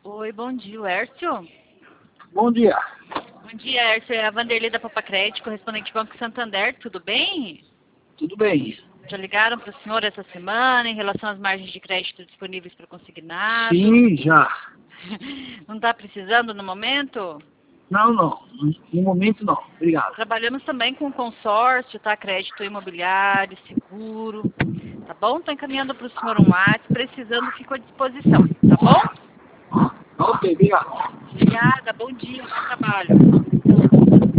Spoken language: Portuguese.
Oi, bom dia, Hércio. Bom dia. Bom dia, Hércio. É a Vanderlei da Papacred, correspondente Banco Santander. Tudo bem? Tudo bem? Já ligaram para o senhor essa semana em relação às margens de crédito disponíveis para consignado? Sim, já. Não está precisando no momento? Não. No momento não. Obrigado. Trabalhamos também com consórcio, tá? Crédito imobiliário, seguro. Tá bom? Estou encaminhando para o senhor um WhatsApp. Precisando, fico à disposição. Tá bom? Ok, obrigado. Obrigada. Bom dia. Bom trabalho.